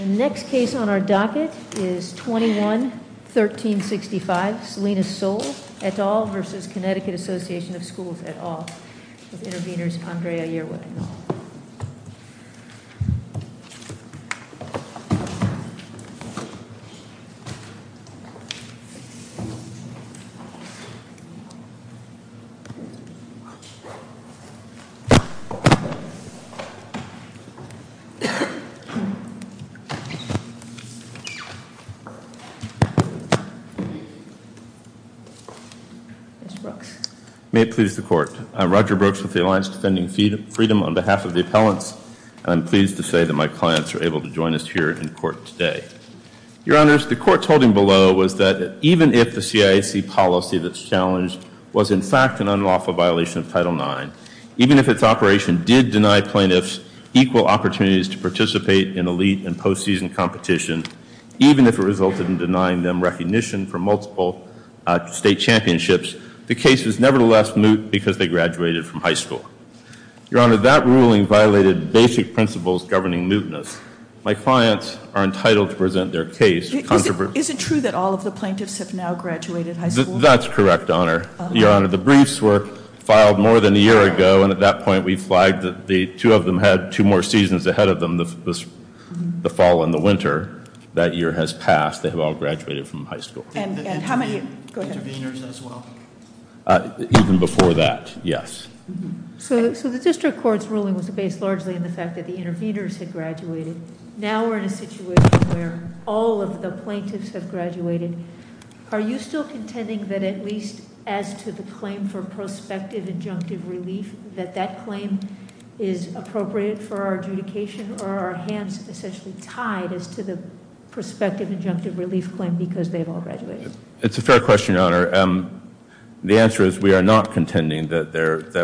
The next case on our docket is 21-1365, Selena Soule et al. Versus Connecticut Association of Schools et al. With interveners Andrea Yearwood et al. May it please the Court. I'm Roger Brooks with the Alliance Defending Freedom on behalf of the appellants, and I'm pleased to say that my clients are able to join us here in court today. Your Honors, the Court's holding below was that even if the CIAC policy that's challenged was in fact an unlawful violation of Title IX, even if its operation did deny plaintiffs equal opportunities to participate in elite and postseason competition, even if it resulted in denying them recognition for multiple state championships, the case was nevertheless moot because they graduated from high school. Your Honor, that ruling violated basic principles governing mootness. My clients are entitled to present their case. Is it true that all of the plaintiffs have now graduated high school? That's correct, Honor. Your Honor, the briefs were filed more than a year ago, and at that point we flagged that the two of them had 2 more seasons ahead of them, the fall and the winter. That year has passed. They have all graduated from high school. And how many? Go ahead. Interveners as well? Even before that, yes. Mm-hmm. So the district court's ruling was based largely on the fact that the interveners had graduated. Now we're in a situation where all of the plaintiffs have graduated. Are you still contending that at least as to the claim for prospective injunctive relief, that claim is appropriate for our adjudication, or are our hands essentially tied as to the prospective injunctive relief claim because they've all graduated? It's a fair question, Your Honor. The answer is we are not contending that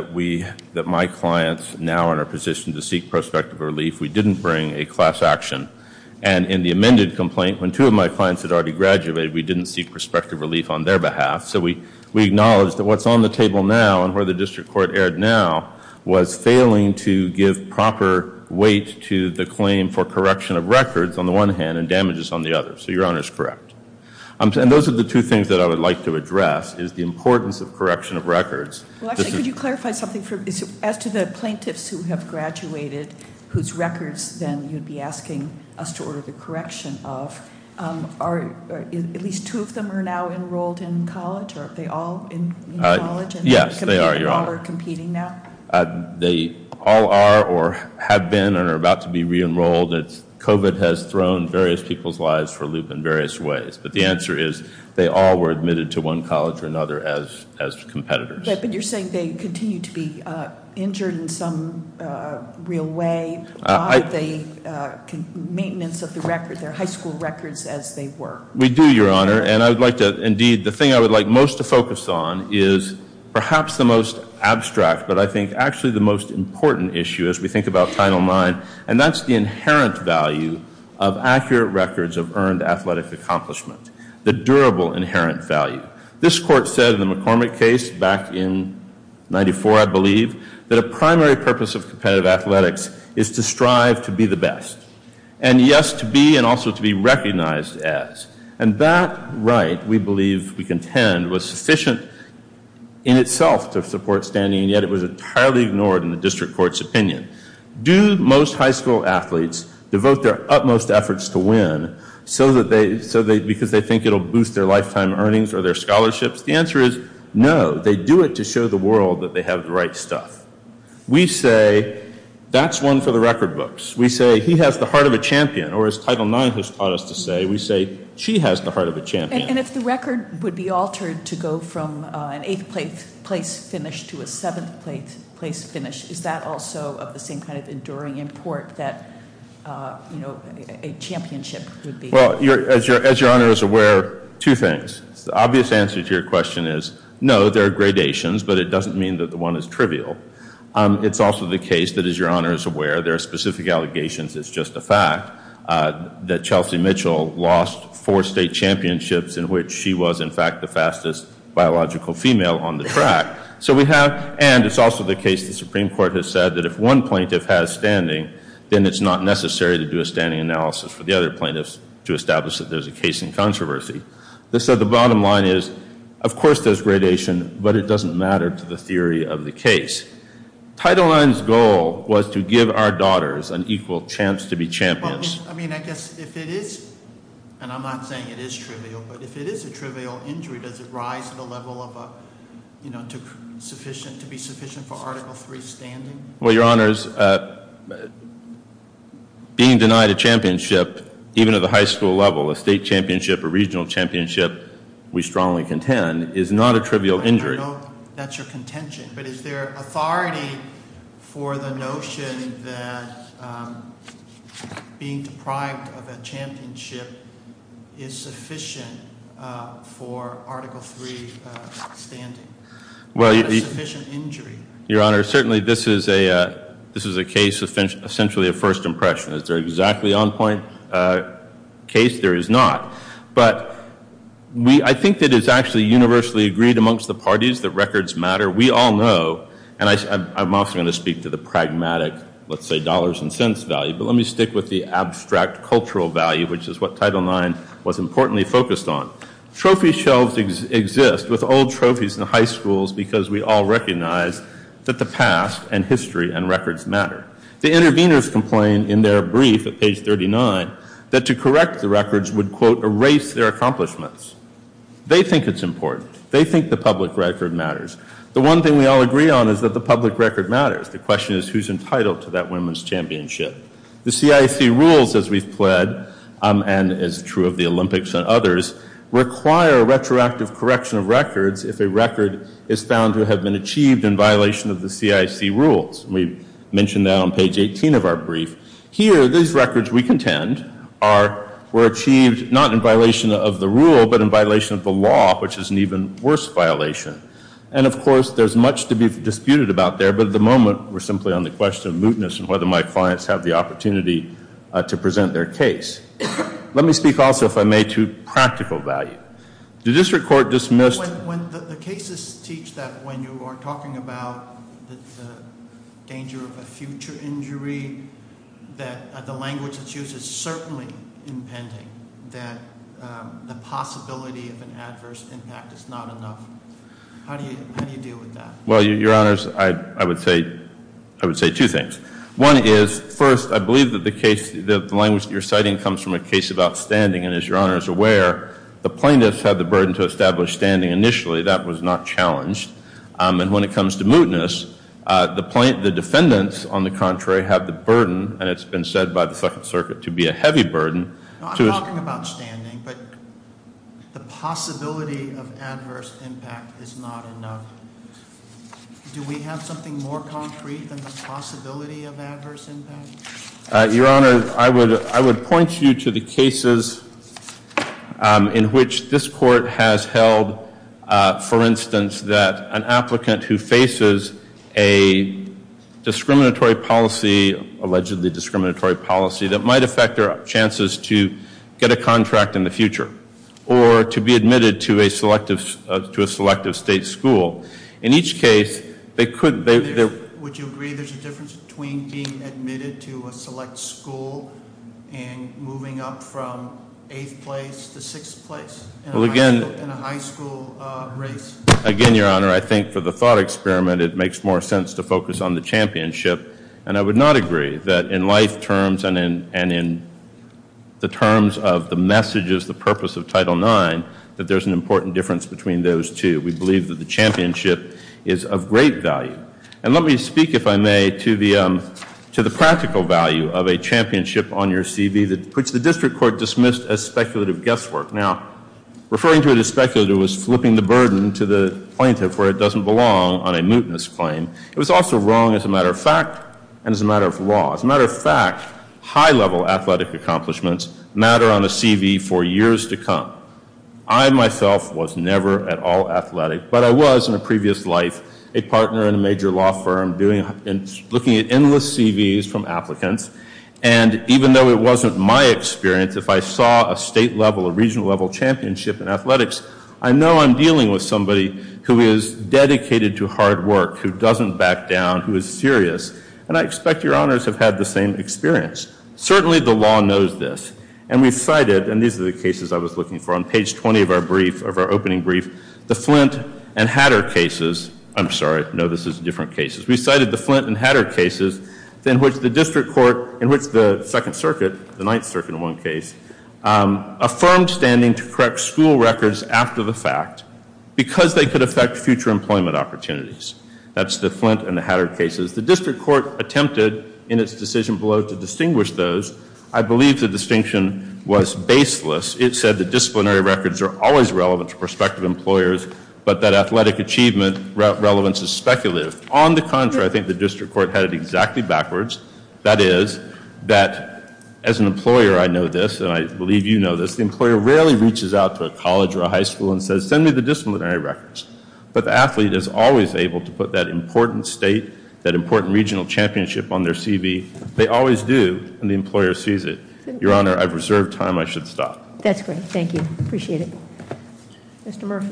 my clients now are in a position to seek prospective relief. We didn't bring a class action. And in the amended complaint, when 2 of my clients had already graduated, we didn't seek prospective relief on their behalf. So we acknowledge that what's on the table now and where the district court erred now was failing to give proper weight to the claim for correction of records on the one hand and damages on the other. So Your Honor is correct. And those are the 2 things that I would like to address, is the importance of correction of records. Well, actually, could you clarify something as to the plaintiffs who have graduated, whose records then you'd be asking us to order the correction of? Are at least 2 of them are now enrolled in college, or are they all in college? And yes, they are, Your Honor. All are competing now? They all are or have been and are about to be re-enrolled. COVID has thrown various people's lives for a loop in various ways. But the answer is they all were admitted to one college or another as competitors. But you're saying they continue to be injured in some real way by the maintenance of the record, their high school records as they were? We do, Your Honor. And I would like to, indeed, the thing I would like most to focus on is perhaps the most abstract, but I think actually the most important issue as we think about Title IX, and that's the inherent value of accurate records of earned athletic accomplishment, the durable inherent value. This court said in the McCormick case back in 94, I believe, that a primary purpose of competitive athletics is to strive to be the best. And yes, to be and also to be recognized as. And that right, we believe, we contend, was sufficient in itself to support standing, and yet it was entirely ignored in the district court's opinion. Do most high school athletes devote their utmost efforts to win because they think it'll boost their lifetime earnings or their scholarships? The answer is no. They do it to show the world that they have the right stuff. We say that's one for the record books. We say he has the heart of a champion, or as Title IX has taught us to say, we say she has the heart of a champion. And if the record would be altered to go from an 8th place finish to a 7th place finish, is that also of the same kind of enduring import that a championship would be? Well, as Your Honor is aware, 2 things. The obvious answer to your question is no, there are gradations, but it doesn't mean that the one is trivial. It's also the case that, as Your Honor is aware, there are specific allegations, it's just a fact, that Chelsea Mitchell lost 4 state championships in which she was, in fact, the fastest biological female on the track. So we have, and it's also the case the Supreme Court has said that if one plaintiff has standing, then it's not necessary to do a standing analysis for the other plaintiffs to establish that there's a case in controversy. So the bottom line is, of course there's gradation, but it doesn't matter to the theory of the case. Title IX's goal was to give our daughters an equal chance to be champions. Well, I guess if it is, and I'm not saying it is trivial, but if it is a trivial injury, does it rise to the level of to be sufficient for Article III standing? Well, Your Honors, being denied a championship, even at the high school level, a state championship, a regional championship, we strongly contend, is not a trivial injury. I know that's your contention, but is there authority for the notion that being deprived of a championship is sufficient for Article III standing? Well, a sufficient injury. Your Honor, certainly this is a case essentially of first impression. Is there exactly on point case? There is not. But I think that it's actually universally agreed amongst the parties that records matter. We all know, and I'm also going to speak to the pragmatic, let's say, dollars and cents value, but let me stick with the abstract cultural value, which is what Title IX was importantly focused on. Trophy shelves exist with old trophies in high schools because we all recognize that the past and history and records matter. The interveners complain in their brief at page 39 that to correct the records would, quote, erase their accomplishments. They think it's important. They think the public record matters. The one thing we all agree on is that the public record matters. The question is who's entitled to that women's championship. The CIC rules, as we've pled, and is true of the Olympics and others, require retroactive correction of records if a record is found to have been achieved in violation of the CIC rules. We mentioned that on page 18 of our brief. Here, these records, we contend, were achieved not in violation of the rule, but in violation of the law, which is an even worse violation. And, of course, there's much to be disputed about there, but at the moment we're simply on the question of mootness and whether my clients have the opportunity to present their case. Let me speak also, if I may, to practical value. The district court dismissed... When the cases teach that when you are talking about the danger of a future injury, that the language that's used is certainly impending, that the possibility of an adverse impact is not enough. How do you deal with that? Well, Your Honors, I would say two things. One is, first, I believe that the language that you're citing comes from a case about standing, and as Your Honor is aware, the plaintiffs had the burden to establish standing initially. That was not challenged. And when it comes to mootness, the defendants, on the contrary, have the burden, and it's been said by the Second Circuit to be a heavy burden. No, I'm talking about standing, but the possibility of adverse impact is not enough. Do we have something more concrete than the possibility of adverse impact? Your Honor, I would point you to the cases in which this court has held, for instance, that an applicant who faces a discriminatory policy, allegedly discriminatory policy, that might affect their chances to get a contract in the future or to be admitted to a selective state school. In each case, would you agree there's a difference between being admitted to a select school and moving up from 8th place to 6th place in a high school race? Again, Your Honor, I think for the thought experiment, it makes more sense to focus on the championship. And I would not agree that in life terms and in the terms of the messages, the purpose of Title IX, that there's an important difference between those two. We believe that the championship is of great value. And let me speak, if I may, to the practical value of a championship on your CV, which the district court dismissed as speculative guesswork. Now, referring to it as speculative was flipping the burden to the plaintiff where it doesn't belong on a mootness claim. It was also wrong as a matter of fact and as a matter of law. As a matter of fact, high-level athletic accomplishments matter on a CV for years to come. I myself was never at all athletic, but I was in a previous life a partner in a major law firm looking at endless CVs from applicants. And even though it wasn't my experience, if I saw a state level, a regional level championship in athletics, I know I'm dealing with somebody who is dedicated to hard work, who doesn't back down, who is serious. And I expect Your Honors have had the same experience. Certainly the law knows this. And we've cited, and these are the cases I was looking for, on page 20 of our opening brief, the Flint and Hatter cases. I'm sorry, no, this is different cases. We cited the Flint and Hatter cases in which the district court, in which the Second Circuit, the Ninth Circuit in one case, affirmed standing to correct school records after the fact because they could affect future employment opportunities. That's the Flint and the Hatter cases. The district court attempted in its decision below to distinguish those. I believe the distinction was baseless. It said that disciplinary records are always relevant to prospective employers, but that athletic achievement relevance is speculative. On the contrary, I think the district court had it exactly backwards. That is, that as an employer, I know this, and I believe you know this, the employer rarely reaches out to a college or a high school and says, send me the disciplinary records. But the athlete is always able to put that important state, that important regional championship on their CV. They always do, and the employer sees it. Your Honor, I've reserved time. I should stop. That's great. Thank you. Appreciate it. Mr. Murphy.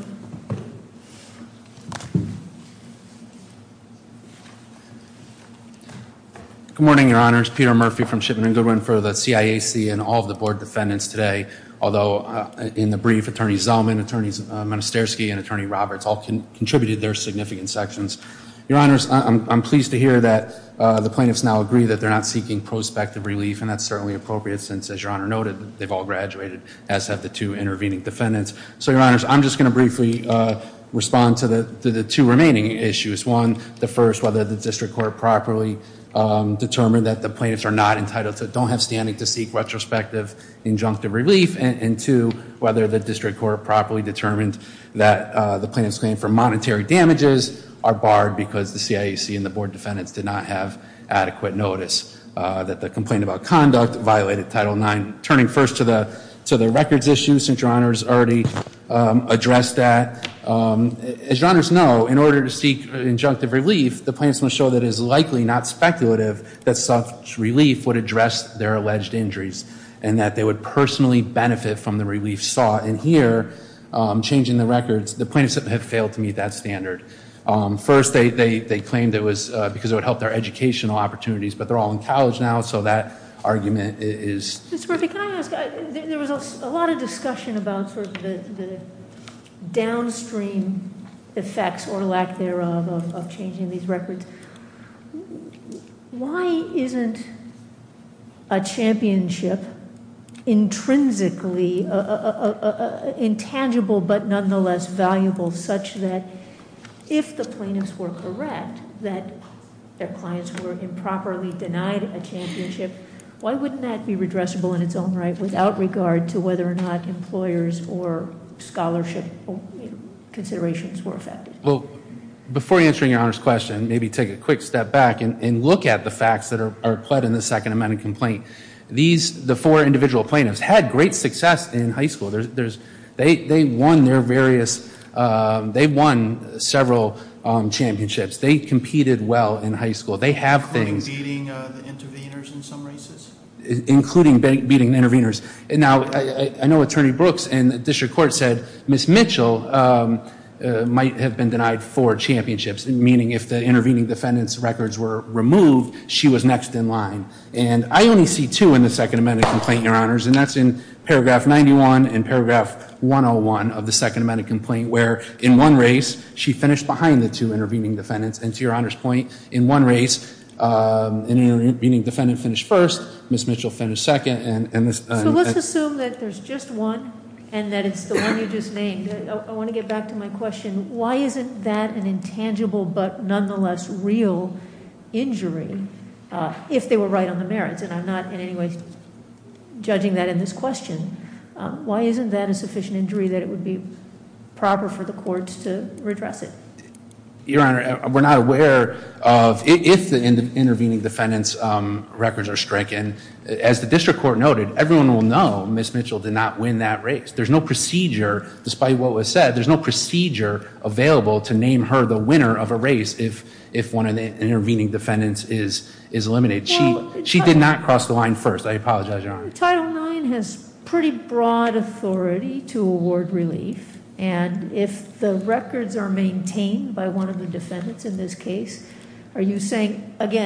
Good morning, Your Honors. Peter Murphy from Shipman & Goodwin for the CIAC and all of the board defendants today. Although in the brief, Attorney Zellman, Attorneys Monastersky, and Attorney Roberts all contributed their significant sections. Your Honors, I'm pleased to hear that the plaintiffs now agree that they're not seeking prospective relief, and that's certainly appropriate since, as Your Honor noted, they've all graduated, as have the two intervening defendants. So, Your Honors, I'm just going to briefly respond to the two remaining issues. One, the first, whether the district court properly determined that the plaintiffs are not entitled to, don't have standing to seek retrospective injunctive relief, and two, whether the district court properly determined that the plaintiff's claim for monetary damages are barred because the CIAC and the board defendants did not have adequate notice that the complaint about conduct violated Title IX. Turning first to the records issue, since Your Honors already addressed that. As Your Honors know, in order to seek injunctive relief, the plaintiffs must show that it is likely, not speculative, that such relief would address their alleged injuries and that they would personally benefit from the relief sought. And here, changing the records, the plaintiffs have failed to meet that standard. First, they claimed it was because it would help their educational opportunities, but they're all in college now, so that argument is... Mr. Murphy, can I ask, there was a lot of discussion about sort of the downstream effects or lack thereof of changing these records. Why isn't a championship intrinsically intangible but nonetheless valuable, such that if the plaintiffs were correct that their clients were improperly denied a championship, why wouldn't that be redressable in its own right without regard to whether or not employers or scholarship considerations were affected? Well, before answering Your Honor's question, maybe take a quick step back and look at the facts that are pled in the Second Amendment complaint. The four individual plaintiffs had great success in high school. They won their various, they won several championships. They competed well in high school. They have things. Including beating the interveners in some races? Including beating the interveners. And now, I know Attorney Brooks and the district court said Ms. Mitchell might have been denied 4 championships, meaning if the intervening defendant's records were removed, she was next in line. And I only see 2 in the Second Amendment complaint, Your Honors, and that's in paragraph 91 and paragraph 101 of the Second Amendment complaint, where in one race, she finished behind the 2 intervening defendants. And to Your Honor's point, in one race, an intervening defendant finished first, Ms. Mitchell finished second, So let's assume that there's just one and that it's the one you just named. I want to get back to my question. Why isn't that an intangible but nonetheless real injury if they were right on the merits? And I'm not in any way judging that in this question. Why isn't that a sufficient injury that it would be proper for the courts to redress it? Your Honor, we're not aware of, if the intervening defendant's records are stricken, as the district court noted, everyone will know Ms. Mitchell did not win that race. There's no procedure, despite what was said, there's no procedure available to name her the winner of a race if one of the intervening defendants is eliminated. She did not cross the line first. I apologize, Your Honor. Title IX has pretty broad authority to award relief. And if the records are maintained by one of the defendants in this case, are you saying, again,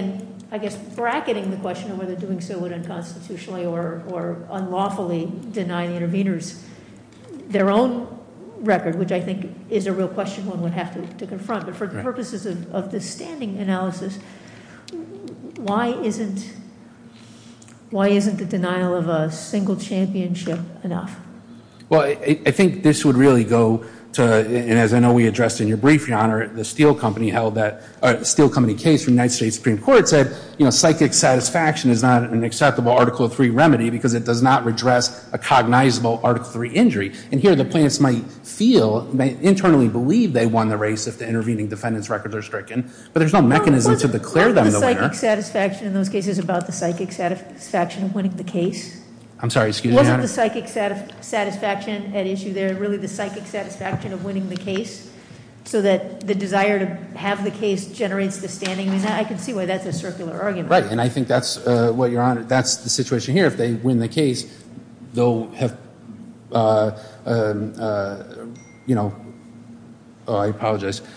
I guess, bracketing the question of whether doing so would unconstitutionally or unlawfully deny the interveners their own record, which I think is a real question one would have to confront. But for the purposes of the standing analysis, why isn't the denial of a single championship enough? Well, I think this would really go to, and as I know we addressed in your brief, Your Honor, the Steel Company held that, Steel Company case from the United States Supreme Court said, psychic satisfaction is not an acceptable Article III remedy because it does not redress a cognizable Article III injury. And here the plaintiffs might internally believe they won the race if the intervening defendant's records are stricken, but there's no mechanism to declare them the winner. Wasn't the psychic satisfaction in those cases about the psychic satisfaction of winning the case? I'm sorry, excuse me, Your Honor? Wasn't the psychic satisfaction at issue there really the psychic satisfaction of winning the case, so that the desire to have the case generates the standing? I mean, I can see why that's a circular argument. Right, and I think that's what, Your Honor, that's the situation here. If they win the case, they'll have, I apologize.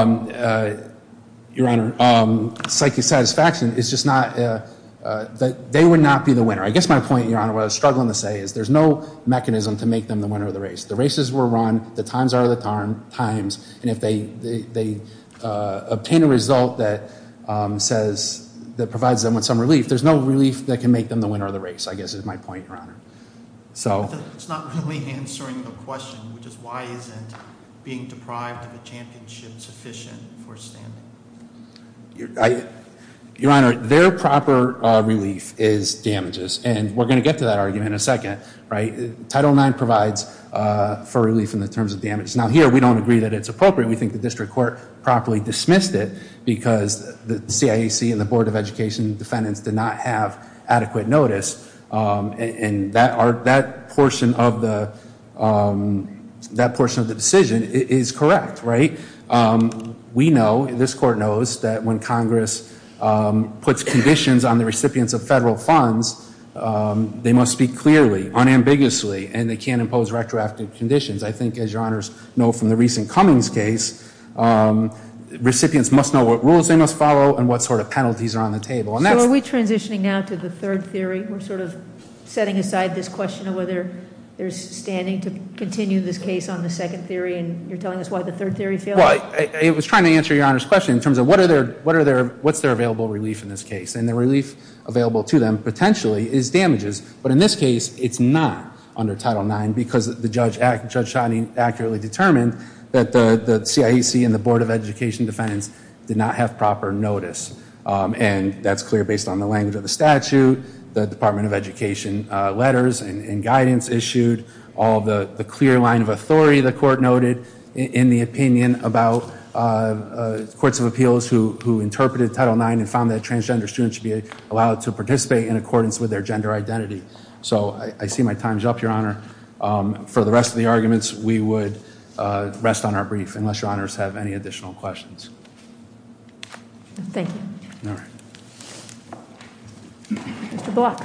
Your Honor, psychic satisfaction is just not, that they would not be the winner. I guess my point, Your Honor, what I was struggling to say is there's no mechanism to make them the winner of the race. The races were run, the times are the times, and if they obtain a result that that provides them with some relief, there's no relief that can make them the winner of the race, I guess is my point, Your Honor. So it's not really answering the question, which is why isn't being deprived of a championship sufficient for standing? Your Honor, their proper relief is damages, and we're going to get to that argument in a second, right? Title IX provides for relief in the terms of damages. Now here, we don't agree that it's appropriate. We think the district court properly dismissed it because the CIAC and the Board of Education defendants did not have adequate notice, and that portion of the decision is correct, right? We know, this court knows, that when Congress puts conditions on the recipients of federal funds, they must speak clearly, unambiguously, and they can't impose retroactive conditions. I think, as Your Honors know from the recent Cummings case, recipients must know what rules they must follow and what sort of penalties are on the table. And so are we transitioning now to the third theory? We're sort of setting aside this question of whether there's standing to continue this case on the second theory, and you're telling us why the third theory failed? Well, I was trying to answer Your Honor's question in terms of what's their available relief in this case, and the relief available to them potentially is damages, but in this case it's not under Title IX because the Judge Shotney accurately determined that the CIAC and the Board of Education defendants did not have proper notice, and that's clear based on the language of the statute, the Department of Education letters and guidance issued, all the clear line of authority the court noted in the opinion about courts of appeals who interpreted Title IX and found that transgender students should be allowed to participate in accordance with their gender identity. So I see my time's up, Your Honor. For the rest of the arguments, we would rest on our brief, unless Your Honors have any additional questions. Thank you. All right. Mr. Block.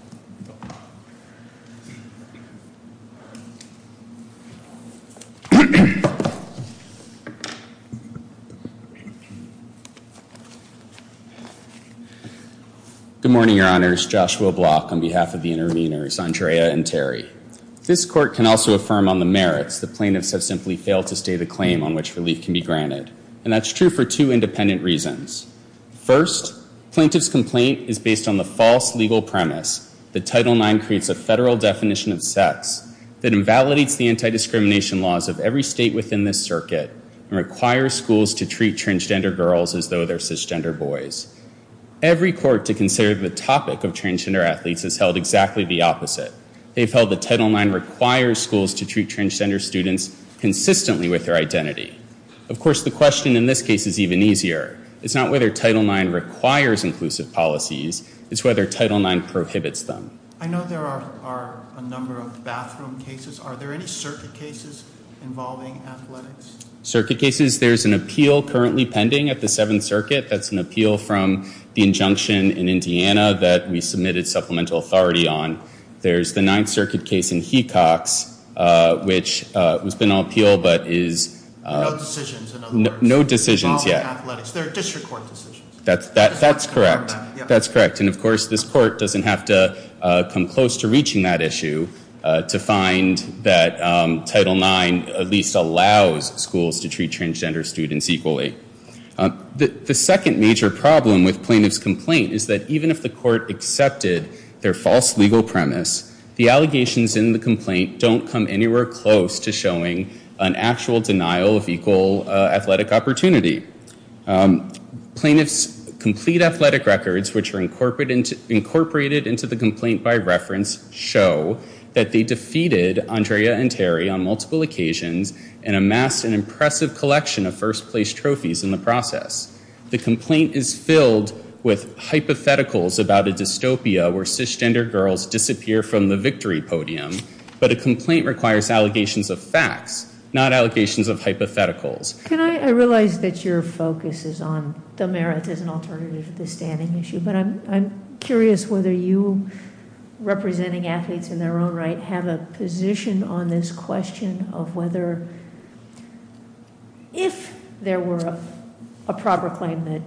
Good morning, Your Honors. Joshua Block on behalf of the interveners, Andrea and Terry. This court can also affirm on the merits that plaintiffs have simply failed to state a claim on which relief can be granted. And that's true for two independent reasons. First, plaintiff's complaint is based on the false legal premise that Title IX creates a federal definition of sex that invalidates the anti-discrimination laws of every state within this circuit and requires schools to treat transgender girls as though they're cisgender boys. Every court to consider the topic of transgender athletes has held exactly the opposite. They've held that Title IX requires schools to treat transgender students consistently with their identity. Of course, the question in this case is even easier. It's not whether Title IX requires inclusive policies, it's whether Title IX prohibits them. I know there are a number of bathroom cases. Are there any circuit cases involving athletics? Circuit cases, there's an appeal currently pending at the Seventh Circuit. That's an appeal from the injunction in Indiana that we submitted supplemental authority on. There's the Ninth Circuit case in Hecox, which has been on appeal but is... no decisions, in other words. No decisions yet. Involving athletics. They're district court decisions. That's correct. Yeah. That's correct. And of course, this court doesn't have to come close to reaching that issue to find that Title IX at least allows schools to treat transgender students equally. The second major problem with plaintiff's complaint is that even if the court accepted their false legal premise, the allegations in the complaint don't come anywhere close to showing an actual denial of equal athletic opportunity. Plaintiffs' complete athletic records, which are incorporated into the complaint by reference, show that they defeated Andrea and Terry on multiple occasions and amassed an impressive collection of first-place trophies in the process. The complaint is filled with hypotheticals about a dystopia where cisgender girls disappear from the victory podium, but a complaint requires allegations of facts, not allegations of hypotheticals. I realize that your focus is on the merits as an alternative to the standing issue, but I'm curious whether you, representing athletes in their own right, have a position on this question of whether, if there were a proper claim that,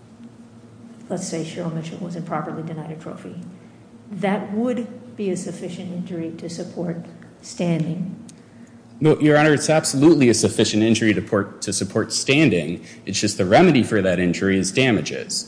let's say, Cheryl Mitchell was improperly denied a trophy, that would be a sufficient injury to support standing. No, Your Honor, it's absolutely a sufficient injury to support standing. It's just the remedy for that injury is damages.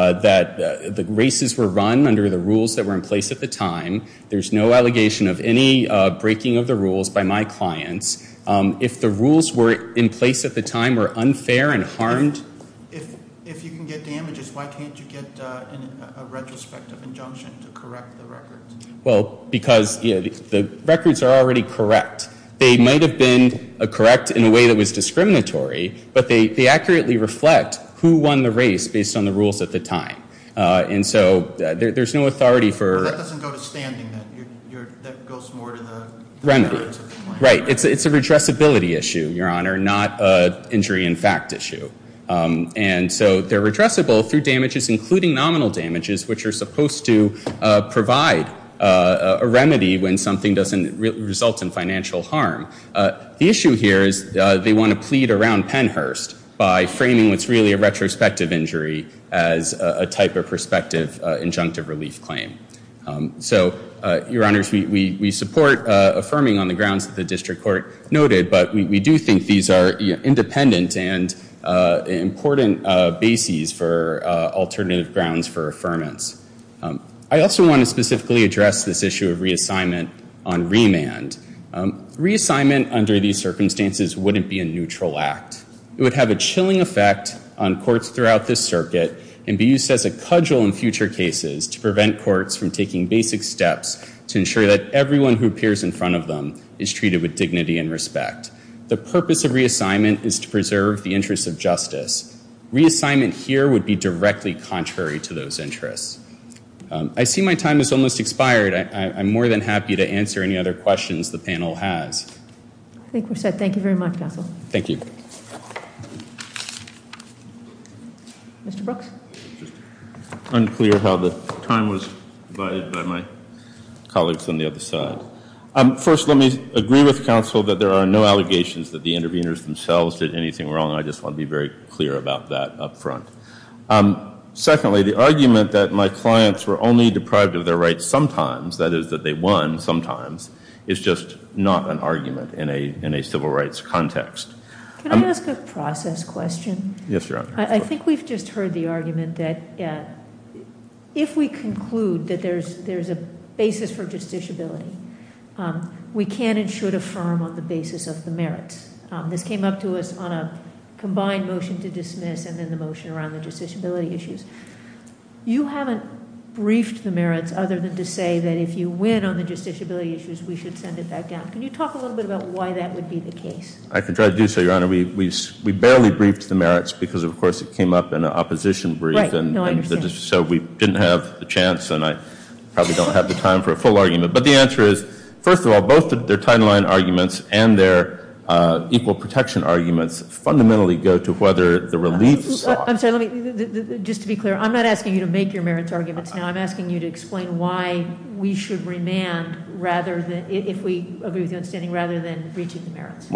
The races were run under the rules that were in place at the time. There's no allegation of any breaking of the rules by my clients. If the rules were in place at the time were unfair and harmed... If you can get damages, why can't you get a retrospective injunction to correct the records? Well, because the records are already correct. They might have been correct in a way that was discriminatory, but they accurately reflect who won the race based on the rules at the time. And so there's no authority for... Well, that doesn't go to standing then. That goes more to the... remedy. Right. It's a redressability issue, Your Honor, not an injury in fact issue. And so they're redressable through damages, including nominal damages, which are supposed to provide a remedy when something doesn't result in financial harm. The issue here is they want to plead around Pennhurst by framing what's really a retrospective injury as a type of prospective injunctive relief claim. So, Your Honors, we support affirming on the grounds that the district court noted, but we do think these are independent and important bases for alternative grounds for affirmance. I also want to specifically address this issue of reassignment on remand. Reassignment under these circumstances wouldn't be a neutral act. It would have a chilling effect on courts throughout this circuit and be used as a cudgel in future cases to prevent courts from taking basic steps to ensure that everyone who appears in front of them is treated with dignity and respect. The purpose of reassignment is to preserve the interests of justice. Reassignment here would be directly contrary to those interests. I see my time has almost expired. I'm more than happy to answer any other questions the panel has. I think we're set. Thank you very much, counsel. Thank you. Mr. Brooks? Just unclear how the time was divided by my colleagues on the other side. First, let me agree with counsel that there are no allegations that the interveners themselves did anything wrong. I just want to be very clear about that up front. Secondly, the argument that my clients were only deprived of their rights sometimes, that is, that they won sometimes, is just not an argument in a civil rights context. Can I ask a process question? Yes, Your Honor. I think we've just heard the argument that if we conclude that there's a basis for justiciability, we can and should affirm on the basis of the merits. This came up to us on a combined motion to dismiss and then the motion around the justiciability issues. You haven't briefed the merits other than to say that if you win on the justiciability issues, we should send it back down. Can you talk a little bit about why that would be the case? I can try to do so, Your Honor. We barely briefed the merits because, of course, it came up in an opposition brief. Right. No, I understand. So we didn't have the chance, and I probably don't have the time for a full argument. But the answer is, first of all, both their Title IX arguments and their equal protection arguments fundamentally go to whether the relief sought. I'm sorry, just to be clear, I'm not asking you to make your merits arguments now. I'm asking you to explain why we should remand rather than, if we agree with you on standing, rather than reaching the merits. Well,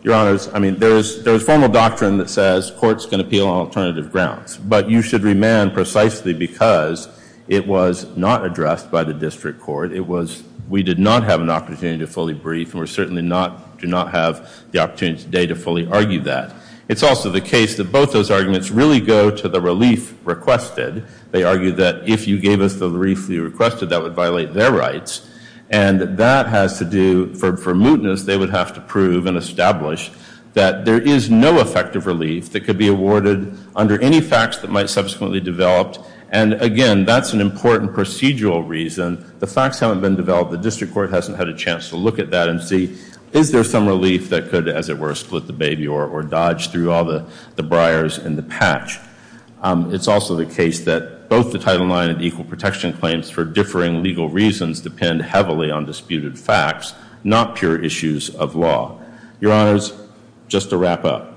Your Honors, I mean, there's formal doctrine that says courts can appeal on alternative grounds, but you should remand precisely because it was not addressed by the district court. We did not have an opportunity to fully brief, and we certainly do not have the opportunity today to fully argue that. It's also the case that both those arguments really go to the relief requested. They argue that if you gave us the relief we requested, that would violate their rights. And that has to do, for mootness, they would have to prove and establish that there is no effective relief that could be awarded under any facts that might subsequently developed. And again, that's an important procedural reason. The facts haven't been developed. The district court hasn't had a chance to look at that and see, is there some relief that could, as it were, split the baby or dodge through all the briars in the patch? It's also the case that both the Title IX and equal protection claims for differing legal reasons depend heavily on disputed facts, not pure issues of law. Your Honors, just to wrap up,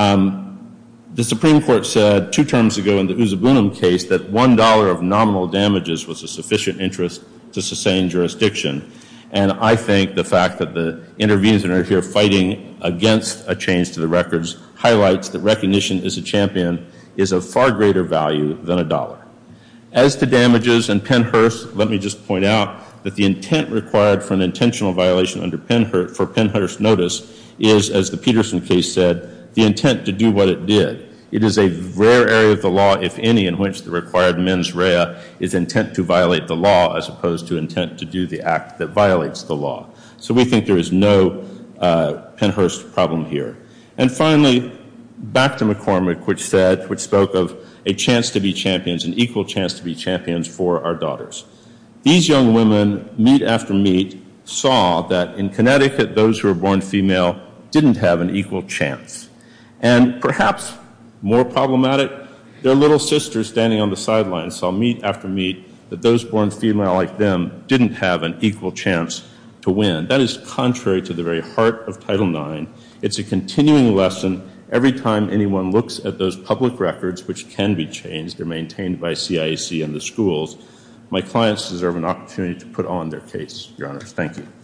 the Supreme Court said 2 terms ago in the Uzabunum case that $1 of nominal damages was a sufficient interest to sustain jurisdiction. And I think the fact that the interveners are here fighting against a change to the records highlights that recognition as a champion is of far greater value than $1. As to damages and Pennhurst, let me just point out that the intent required for an intentional violation under Pennhurst notice is, as the Peterson case said, the intent to do what it did. It is a rare area of the law, if any, in which the required mens rea is intent to violate the law as opposed to intent to do the act that violates the law. So we think there is no Pennhurst problem here. And finally, back to McCormick, which spoke of a chance to be champions, an equal chance to be champions for our daughters. These young women, meet after meet, saw that in Connecticut, those who were born female didn't have an equal chance. And perhaps more problematic, their little sisters standing on the sidelines saw meet after meet that those born female like them didn't have an equal chance to win. That is contrary to the very heart of Title IX. It's a continuing lesson. Every time anyone looks at those public records, which can be changed, they're maintained by CIAC and the schools, my clients deserve an opportunity to put on their case, Your Honors. Thank you.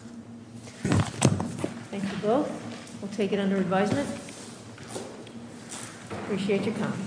Thank you both. We'll take it under advisement. Appreciate your comment.